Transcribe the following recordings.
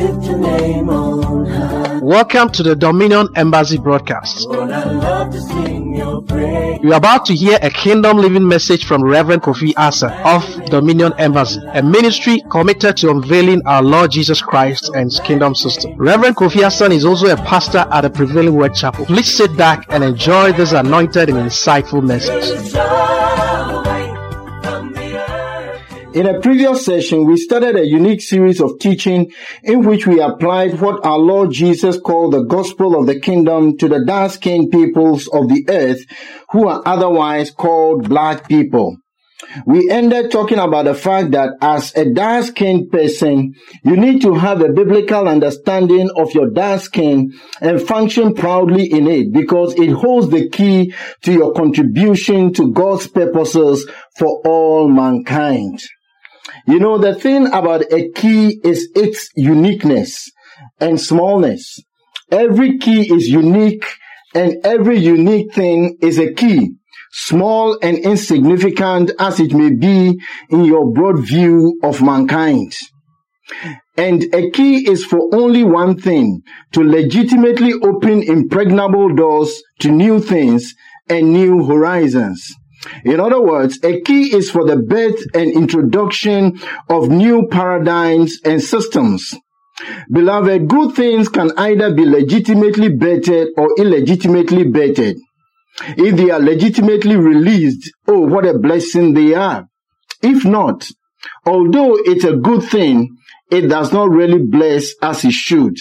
lift your name on high. Welcome to the Dominion Embassy broadcast. Lord, I love to sing your praise. You are about to hear a kingdom living message from Reverend Kofi Asa of Dominion Embassy, a ministry committed to unveiling our Lord Jesus Christ and His kingdom system. Reverend Kofi Asa is also a pastor at the Prevailing Word Chapel. Please sit back and enjoy this anointed and insightful message. In a previous session, we started a unique series of teaching in which we applied what our Lord Jesus called the gospel of the kingdom to the dark-skinned peoples of the earth who are otherwise called black people. We ended talking about the fact that as a dark-skinned person, you need to have a biblical understanding of your dark skin and function proudly in it because it holds the key to your contribution to God's purposes for all mankind. You know, the thing about a key is its uniqueness and smallness. Every key is unique, and every unique thing is a key, small and insignificant as it may be in your broad view of mankind. And a key is for only one thing, to legitimately open impregnable doors to new things and new horizons. In other words, a key is for the birth and introduction of new paradigms and systems. Beloved, good things can either be legitimately bettered or illegitimately bettered. If they are legitimately released, oh, what a blessing they are. If not, although it's a good thing, it does not really bless as it should.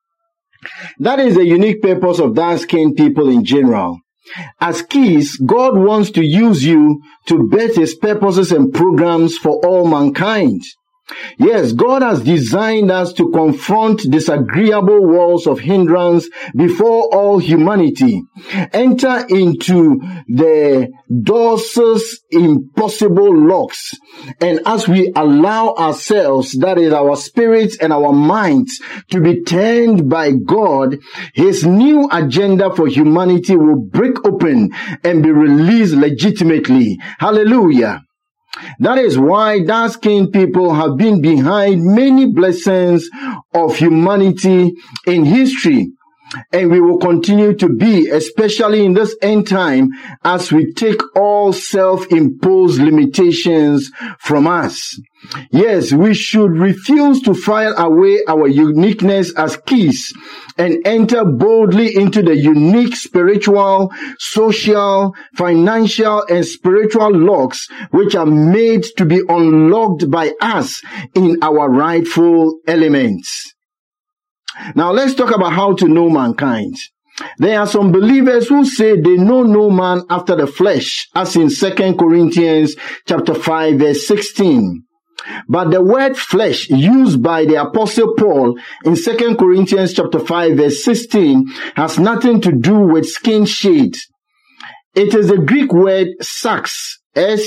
That is the unique purpose of dark-skinned people in general. As keys, God wants to use you to birth His purposes and programs for all mankind. Yes, God has designed us to confront disagreeable walls of hindrance before all humanity, enter into the doors impossible locks, and as we allow ourselves, that is our spirits and our minds, to be turned by God, His new agenda for humanity will break open and be released legitimately. Hallelujah. That is why dark-skinned people have been behind many blessings of humanity in history, and we will continue to be, especially in this end time, as we take all self-imposed limitations from us. Yes, we should refuse to file away our uniqueness as keys and enter boldly into the unique spiritual, social, financial, and spiritual locks which are made to be unlocked by us in our rightful elements. Now let's talk about how to know mankind. There are some believers who say they know no man after the flesh, as in 2 Corinthians chapter 5 verse 16. But the word flesh used by the Apostle Paul in 2 Corinthians chapter 5 verse 16 has nothing to do with skin shade. It is the Greek word sarx,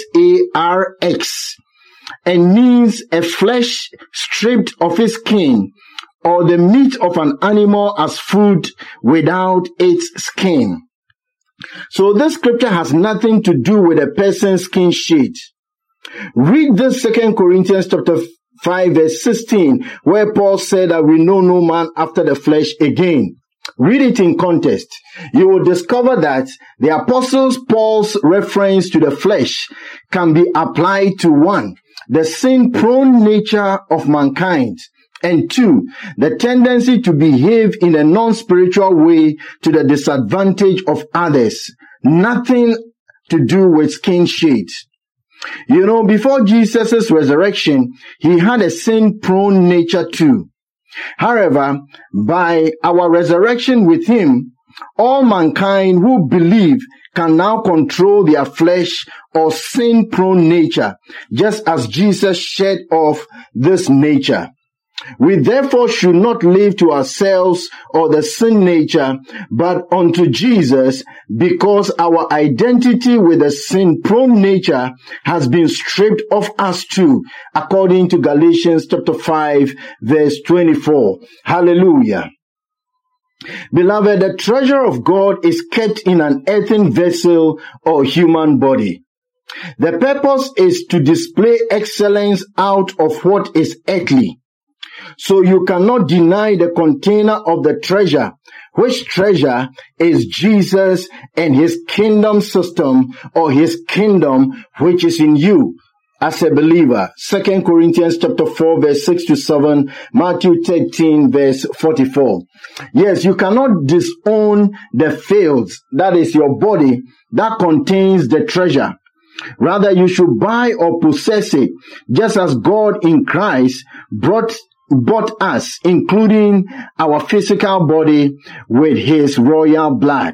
S-A-R-X, and means a flesh stripped of its skin, or the meat of an animal as food without its skin. So this scripture has nothing to do with a person's skin shade. Read this 2 Corinthians chapter 5 verse 16, where Paul said that we know no man after the flesh again. Read it in context. You will discover that the Apostle Paul's reference to the flesh can be applied to 1, the sin-prone nature of mankind, and 2, the tendency to behave in a non-spiritual way to the disadvantage of others. Nothing to do with skin shade. You know, before Jesus' resurrection, He had a sin-prone nature too. However, by our resurrection with Him, all mankind who believe can now control their flesh or sin-prone nature, just as Jesus shed off this nature. We therefore should not live to ourselves or the sin nature, but unto Jesus, because our identity with the sin-prone nature has been stripped of us too, according to Galatians chapter 5, verse 24. Hallelujah. Beloved, the treasure of God is kept in an earthen vessel or human body. The purpose is to display excellence out of what is earthly. So you cannot deny the container of the treasure, which treasure is Jesus and his kingdom system, or his kingdom which is in you as a believer. 2 Corinthians chapter 4 verse 6 to 7, Matthew 13 verse 44. Yes, you cannot disown the fields, that is your body, that contains the treasure. Rather, you should buy or possess it, just as God in Christ bought us, including our physical body, with his royal blood.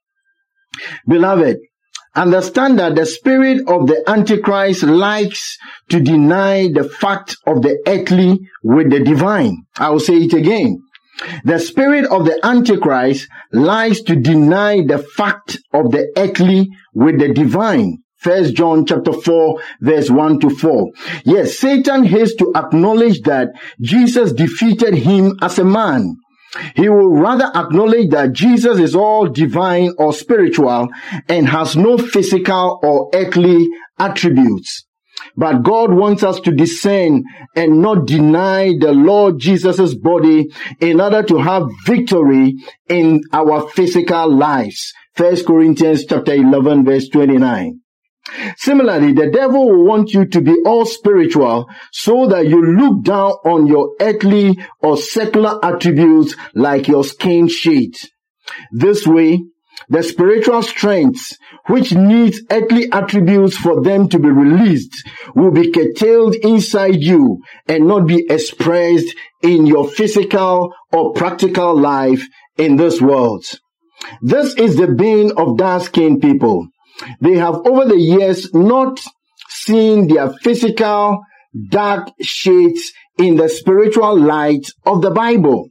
Beloved, understand that the spirit of the Antichrist likes to deny the fact of the earthly with the divine. I will say it again. The spirit of the Antichrist likes to deny the fact of the earthly with the divine. 1 John chapter 4 verse 1 to 4. Yes, Satan hates to acknowledge that Jesus defeated him as a man. He will rather acknowledge that Jesus is all divine or spiritual and has no physical or earthly attributes. But God wants us to discern and not deny the Lord Jesus' body in order to have victory in our physical lives. 1 Corinthians chapter 11 verse 29. Similarly, the devil will want you to be all spiritual so that you look down on your earthly or secular attributes like your skin sheet. This way, the spiritual strengths which needs earthly attributes for them to be released will be curtailed inside you and not be expressed in your physical or practical life in this world. This is the bane of dark-skinned people. They have over the years not seen their physical dark shades in the spiritual light of the Bible.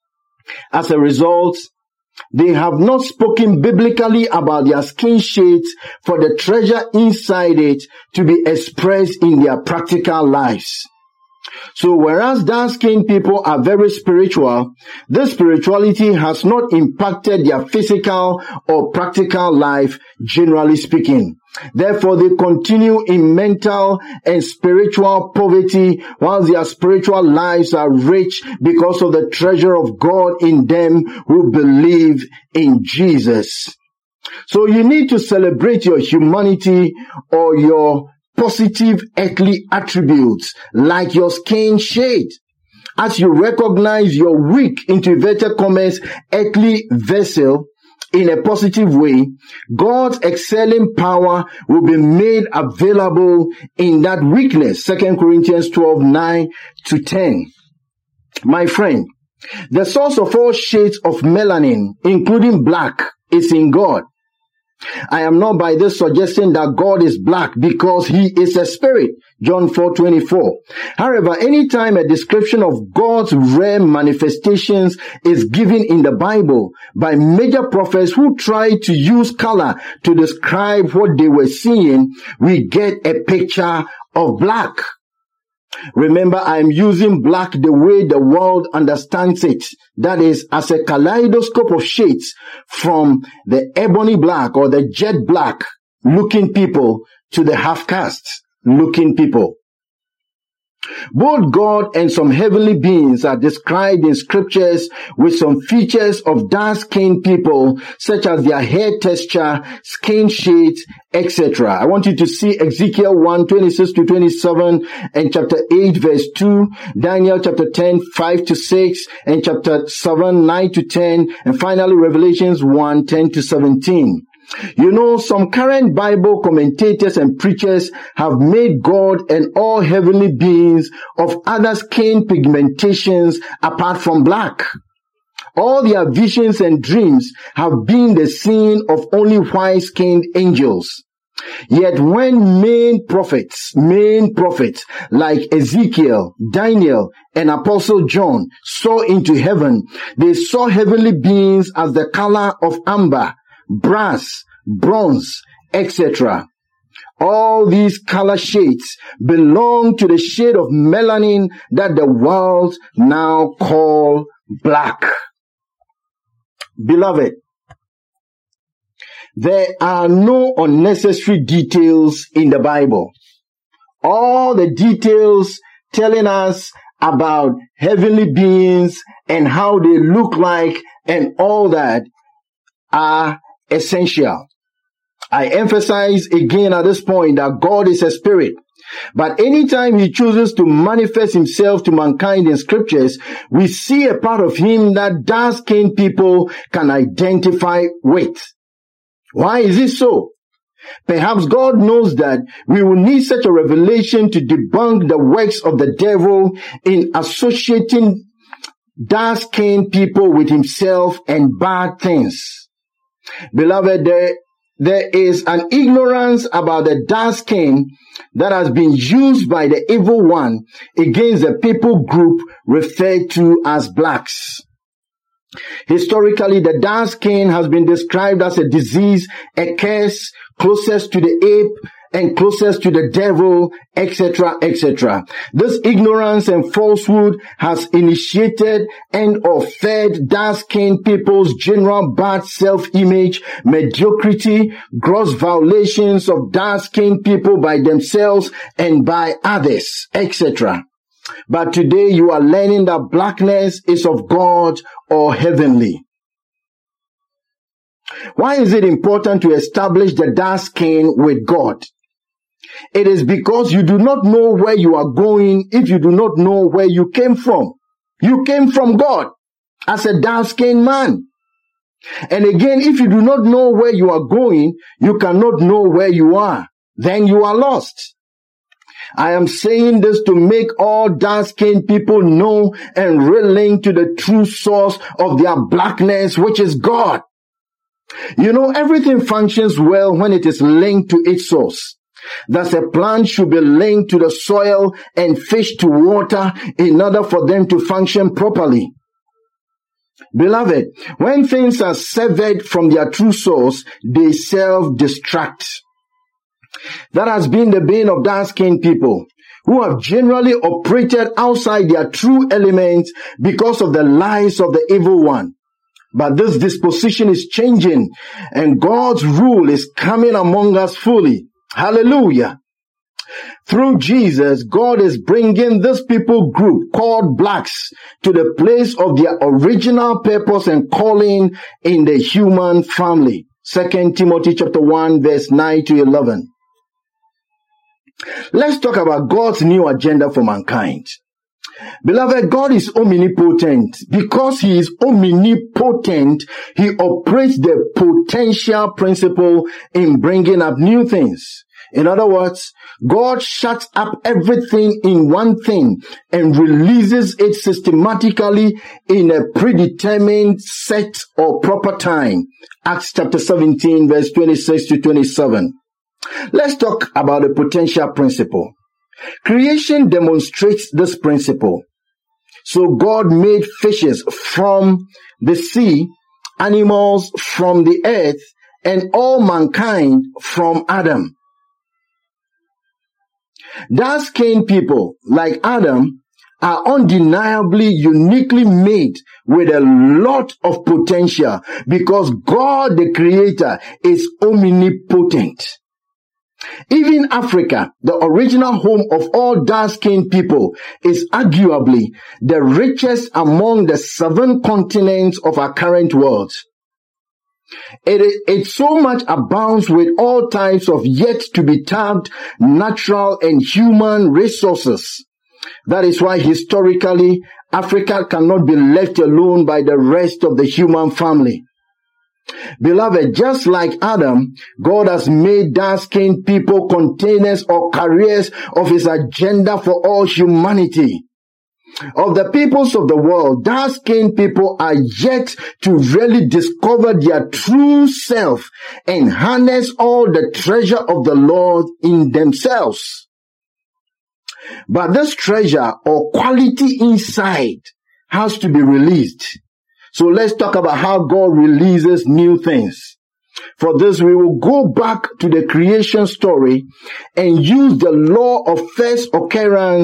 As a result, they have not spoken biblically about their skin shades for the treasure inside it to be expressed in their practical lives. So whereas dark-skinned people are very spiritual, this spirituality has not impacted their physical or practical life, generally speaking. Therefore, they continue in mental and spiritual poverty, while their spiritual lives are rich because of the treasure of God in them who believe in Jesus. So you need to celebrate your humanity or your positive earthly attributes like your skin shade. As you recognize your weak, into inverted commas, earthly vessel in a positive way, God's excelling power will be made available in that weakness. 2 Corinthians 12, 9 to 10. My friend, the source of all shades of melanin, including black, is in God. I am not by this suggesting that God is black because he is a spirit. John 4:24. However, anytime a description of God's rare manifestations is given in the Bible by major prophets who try to use color to describe what they were seeing, we get a picture of black. Remember, I am using black the way the world understands it. That is, as a kaleidoscope of shades from the ebony black or the jet black looking people to the half-caste looking people. Both God and some heavenly beings are described in scriptures with some features of dark-skinned people, such as their hair texture, skin shades, etc. I want you to see Ezekiel 1, 26 to 27, and chapter 8, verse 2, Daniel chapter 10, 5 to 6, and chapter 7, 9 to 10, and finally Revelations 1, 10 to 17. You know, some current Bible commentators and preachers have made God and all heavenly beings of other skin pigmentations apart from black. All their visions and dreams have been the scene of only white-skinned angels. Yet when main prophets like Ezekiel, Daniel, and Apostle John saw into heaven, they saw heavenly beings as the color of amber, brass, bronze, etc. All these color shades belong to the shade of melanin that the world now call black. Beloved, there are no unnecessary details in the Bible. All the details telling us about heavenly beings and how they look like and all that are essential. I emphasize again at this point that God is a spirit. But anytime he chooses to manifest himself to mankind in scriptures, we see a part of him that dark-skinned people can identify with. Why is it so? Perhaps God knows that we will need such a revelation to debunk the works of the devil in associating dark-skinned people with himself and bad things. Beloved, there is an ignorance about the dark skin that has been used by the evil one against the people group referred to as blacks. Historically, the dark skin has been described as a disease, a curse, closest to the ape and closest to the devil, etc., etc. This ignorance and falsehood has initiated and or fed dark-skinned people's general bad self-image, mediocrity, gross violations of dark-skinned people by themselves and by others, etc. But today you are learning that blackness is of God or heavenly. Why is it important to establish the dark skin with God? It is because you do not know where you are going if you do not know where you came from. You came from God as a dark-skinned man. And again, if you do not know where you are going, you cannot know where you are. Then you are lost. I am saying this to make all dark-skinned people know and relink to the true source of their blackness, which is God. You know, everything functions well when it is linked to its source. Thus, a plant should be linked to the soil and fish to water in order for them to function properly. Beloved, when things are severed from their true source, they self-destruct. That has been the bane of dark-skinned people, who have generally operated outside their true elements because of the lies of the evil one. But this disposition is changing, and God's rule is coming among us fully. Hallelujah. Through Jesus, God is bringing this people group called blacks to the place of their original purpose and calling in the human family. 2 Timothy chapter 1 verse 9 to 11. Let's talk about God's new agenda for mankind. Beloved, God is omnipotent. Because he is omnipotent, he operates the potential principle in bringing up new things. In other words, God shuts up everything in one thing and releases it systematically in a predetermined set or proper time. Acts chapter 17 verse 26 to 27. Let's talk about the potential principle. Creation demonstrates this principle. So God made fishes from the sea, animals from the earth, and all mankind from Adam. Dark-skinned people like Adam are undeniably uniquely made with a lot of potential because God the Creator is omnipotent. Even Africa, the original home of all dark-skinned people, is arguably the richest among the 7 continents of our current world. It so much abounds with all types of yet to be tapped natural and human resources. That is why historically Africa cannot be left alone by the rest of the human family. Beloved, just like Adam, God has made dark-skinned people containers or carriers of his agenda for all humanity. Of the peoples of the world, dark-skinned people are yet to really discover their true self and harness all the treasure of the Lord in themselves. But this treasure or quality inside has to be released. So let's talk about how God releases new things. For this, we will go back to the creation story and use the law of first occurrence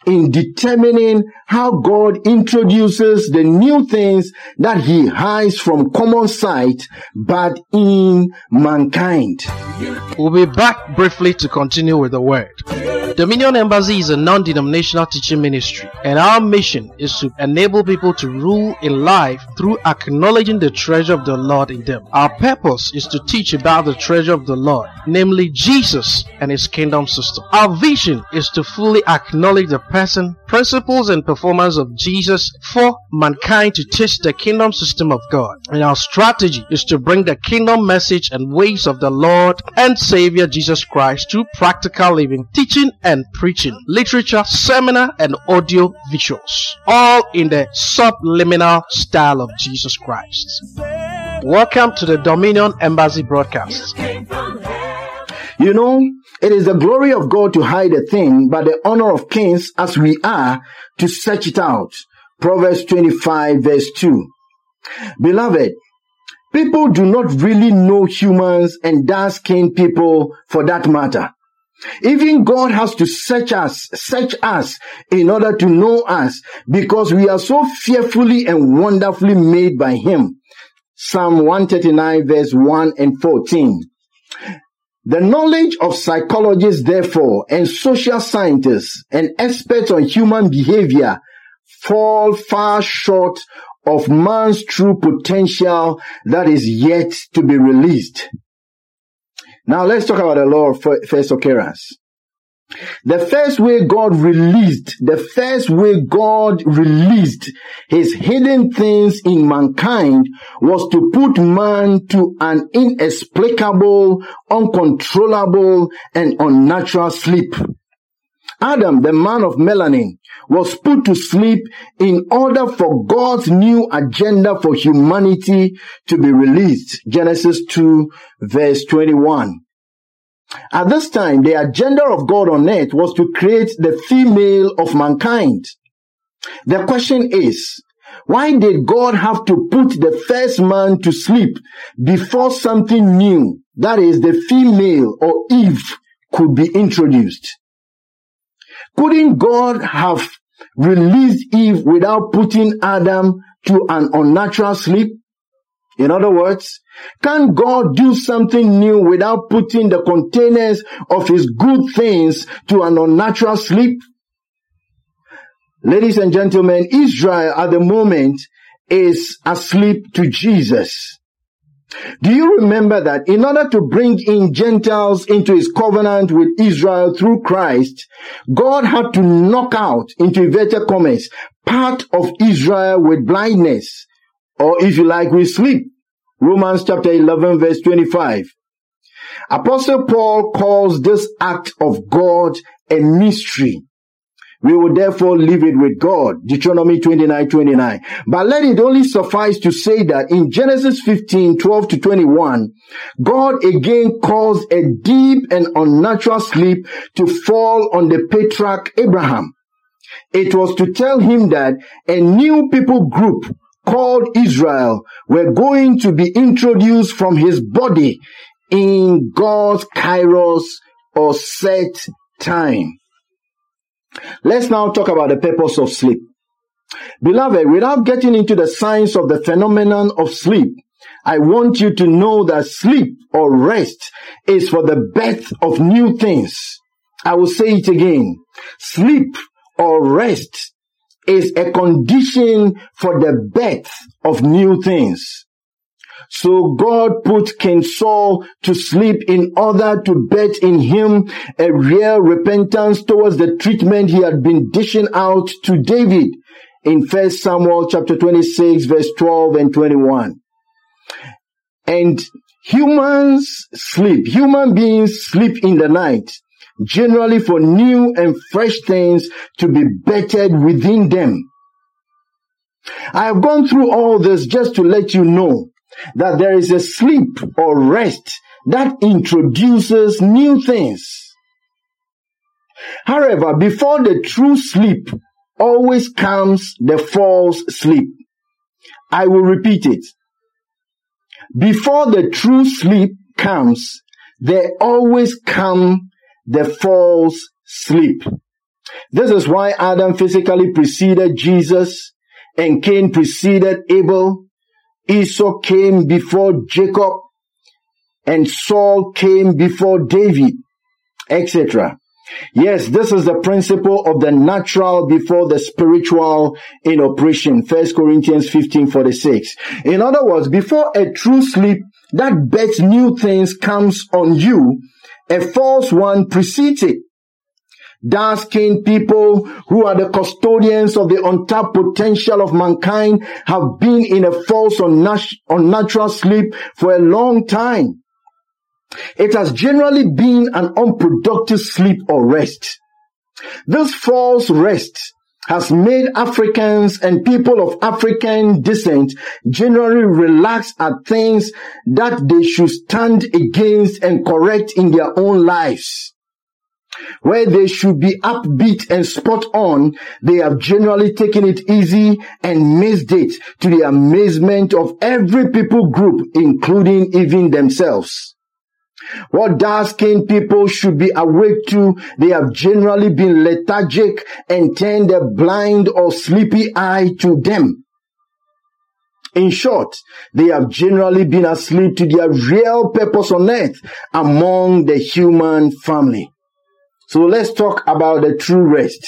in determining how God introduces the new things that he hides from common sight, but in mankind. We'll be back briefly to continue with the word. Dominion Embassy is a non-denominational teaching ministry, and our mission is to enable people to rule in life through acknowledging the treasure of the Lord in them. Our purpose is to teach about the treasure of the Lord, namely Jesus and his kingdom system. Our vision is to fully acknowledge the person, principles, and performance of Jesus for mankind to taste the kingdom system of God. And our strategy is to bring the kingdom message and ways of the Lord and Savior Jesus Christ through practical living, teaching and preaching, literature, seminar, and audio visuals, all in the subliminal style of Jesus Christ. Welcome to the Dominion Embassy broadcast. You know, it is the glory of God to hide a thing, but the honor of kings, as we are, to search it out. Proverbs 25 verse 2. Beloved, people do not really know humans and dark-skinned people for that matter. Even God has to search us in order to know us, because we are so fearfully and wonderfully made by him. Psalm 139 verse 1 and 14. The knowledge of psychologists, therefore, and social scientists and experts on human behavior fall far short of man's true potential that is yet to be released. Now let's talk about the law of first occurrence. The first way God released his hidden things in mankind was to put man to an inexplicable, uncontrollable, and unnatural sleep. Adam, the man of melanin, was put to sleep in order for God's new agenda for humanity to be released. Genesis 2 verse 21. At this time, the agenda of God on earth was to create the female of mankind. The question is, why did God have to put the first man to sleep before something new, that is the female or Eve, could be introduced? Couldn't God have released Eve without putting Adam to an unnatural sleep? In other words, can God do something new without putting the containers of his good things to an unnatural sleep? Ladies and gentlemen, Israel at the moment is asleep to Jesus. Do you remember that in order to bring in Gentiles into his covenant with Israel through Christ, God had to knock out, into inverted commas, part of Israel with blindness, or if you like, with sleep. Romans chapter 11 verse 25. Apostle Paul calls this act of God a mystery. We will therefore leave it with God. Deuteronomy 29:29. But let it only suffice to say that in Genesis 15:12-21, God again caused a deep and unnatural sleep to fall on the patriarch Abraham. It was to tell him that a new people group called Israel were going to be introduced from his body in God's kairos or set time. Let's now talk about the purpose of sleep. Beloved, without getting into the science of the phenomenon of sleep, I want you to know that sleep or rest is for the birth of new things. I will say it again. Sleep or rest is a condition for the birth of new things. So God put King Saul to sleep in order to birth in him a real repentance towards the treatment he had been dishing out to David in 1 Samuel chapter 26 verse 12 and 21. And human beings sleep in the night, generally for new and fresh things to be birthed within them. I have gone through all this just to let you know that there is a sleep or rest that introduces new things. However, before the true sleep always comes the false sleep. I will repeat it. Before the true sleep comes, there always come the false sleep. This is why Adam physically preceded Jesus, and Cain preceded Abel. Esau came before Jacob, and Saul came before David, etc. Yes, this is the principle of the natural before the spiritual in operation. 1 Corinthians 15:46. In other words, before a true sleep that bets new things comes on you, a false one precedes it. Dark-skinned people who are the custodians of the untapped potential of mankind have been in a false unnatural sleep for a long time. It has generally been an unproductive sleep or rest. This false rest has made Africans and people of African descent generally relax at things that they should stand against and correct in their own lives. Where they should be upbeat and spot on, they have generally taken it easy and missed it, to the amazement of every people group, including even themselves. What dark-skinned people should be awake to, they have generally been lethargic and turned a blind or sleepy eye to them. In short, they have generally been asleep to their real purpose on earth among the human family. So let's talk about the true rest.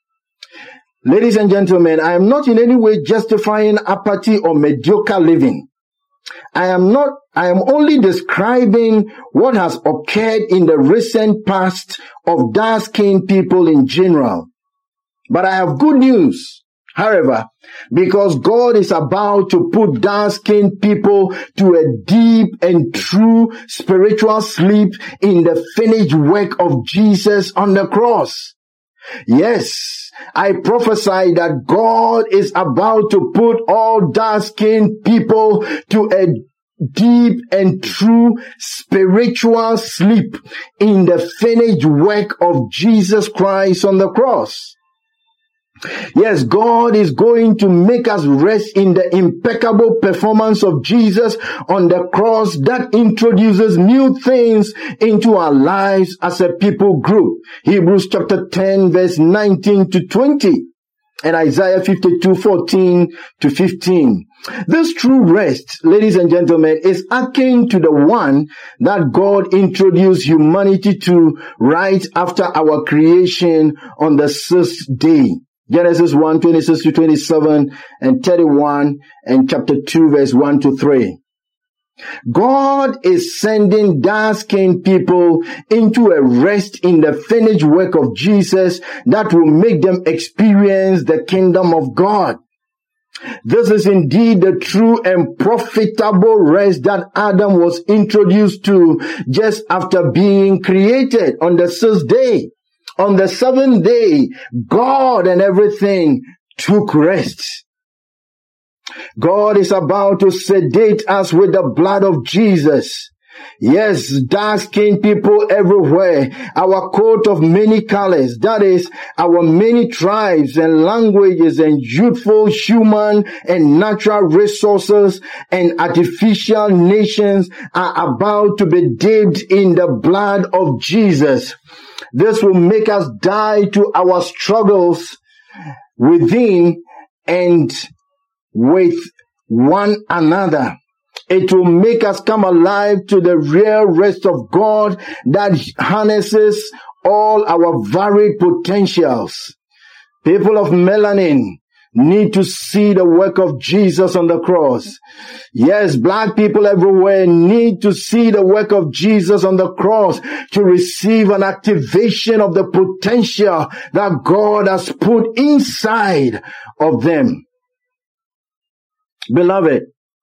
Ladies and gentlemen, I am not in any way justifying apathy or mediocre living. I am only describing what has occurred in the recent past of dark-skinned people in general. But I have good news, however, because God is about to put dark-skinned people to a deep and true spiritual sleep in the finished work of Jesus on the cross. Yes, I prophesy that God is about to put all dark-skinned people to a deep and true spiritual sleep in the finished work of Jesus Christ on the cross. Yes, God is going to make us rest in the impeccable performance of Jesus on the cross that introduces new things into our lives as a people group. Hebrews chapter 10 verse 19 to 20 and Isaiah 52:14 to 15. This true rest, ladies and gentlemen, is akin to the one that God introduced humanity to right after our creation on the sixth day. Genesis 1:26 to 27 and 31 and chapter 2 verse 1 to 3. God is sending dark-skinned people into a rest in the finished work of Jesus that will make them experience the kingdom of God. This is indeed the true and profitable rest that Adam was introduced to just after being created on the sixth day. On the seventh day, God and everything took rest. God is about to sedate us with the blood of Jesus. Yes, dark-skinned people everywhere, our coat of many colors, that is, our many tribes and languages and youthful human and natural resources and artificial nations are about to be dipped in the blood of Jesus. This will make us die to our struggles within and with one another. It will make us come alive to the real rest of God that harnesses all our varied potentials. People of melanin need to see the work of Jesus on the cross. Yes, black people everywhere need to see the work of Jesus on the cross to receive an activation of the potential that God has put inside of them. Beloved,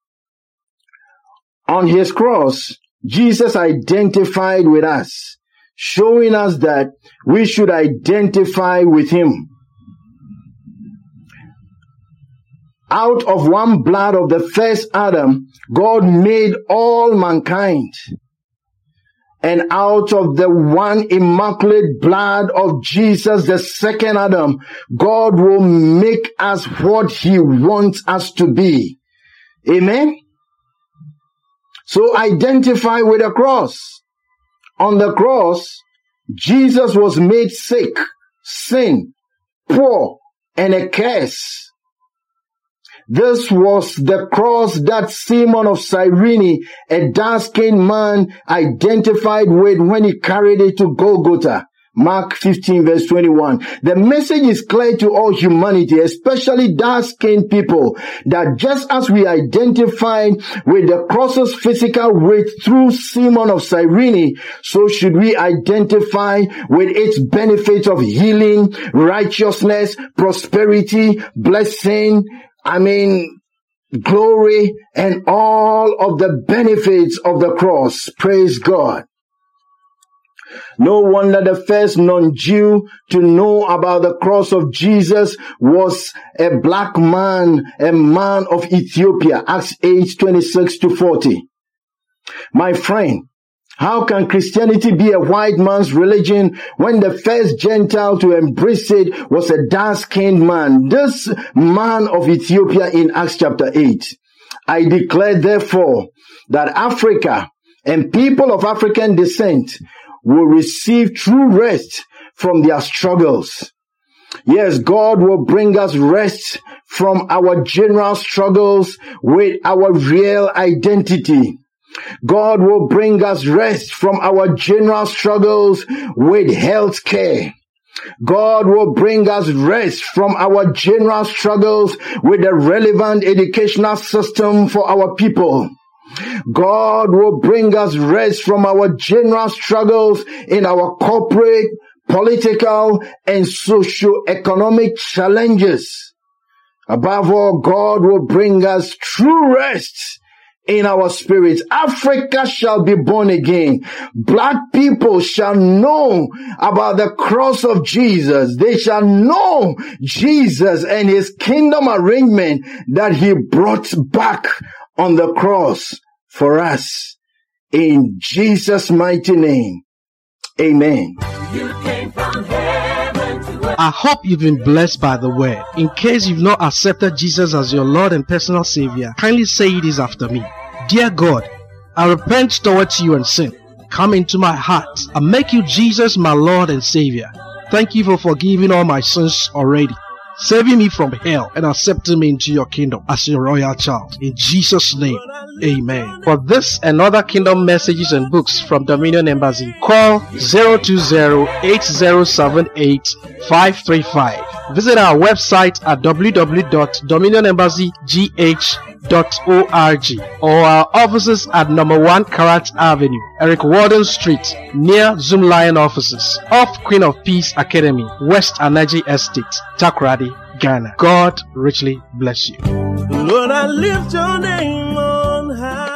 on his cross, Jesus identified with us, showing us that we should identify with him. Out of one blood of the first Adam, God made all mankind. And out of the one immaculate blood of Jesus, the second Adam, God will make us what he wants us to be. Amen? So identify with the cross. On the cross, Jesus was made sick sin, poor, and a curse. This was the cross that Simon of Cyrene, a dark-skinned man, identified with when he carried it to Golgotha. Mark 15 verse 21. The message is clear to all humanity, especially dark-skinned people, that just as we identified with the cross's physical weight through Simon of Cyrene, so should we identify with its benefits of healing, righteousness, prosperity, blessing, glory, and all of the benefits of the cross. Praise God. No wonder the first non-Jew to know about the cross of Jesus was a black man, a man of Ethiopia. Acts 8:26-40. My friend, how can Christianity be a white man's religion when the first Gentile to embrace it was a dark-skinned man? This man of Ethiopia in Acts chapter 8. I declare therefore that Africa and people of African descent will receive true rest from their struggles. Yes, God will bring us rest from our general struggles with our real identity. God will bring us rest from our general struggles with health care. God will bring us rest from our general struggles with a relevant educational system for our people. God will bring us rest from our general struggles in our corporate, political, and socio-economic challenges. Above all, God will bring us true rest in our spirits. Africa shall be born again. Black people shall know about the cross of Jesus. They shall know Jesus and his kingdom arrangement that he brought back on the cross for us. In Jesus' mighty name. Amen. You came from heaven to earth. I hope you've been blessed by the word. In case you've not accepted Jesus as your Lord and personal Savior, kindly say this after me. Dear God, I repent towards you and sin. Come into my heart and make you Jesus my Lord and Savior. Thank you for forgiving all my sins already, saving me from hell and accepting me into your kingdom as your royal child. In Jesus' name, amen. For this and other kingdom messages and books from Dominion Embassy, call 020-8078-535. Visit our website at www.dominionembassygh.org or our offices at number 1 Karat Avenue, Eric Warden Street, near Zoom Lion offices, off Queen of Peace Academy, West Anaji Estate, Takoradi, Ghana. God richly bless you. Lord, I lift your name on high.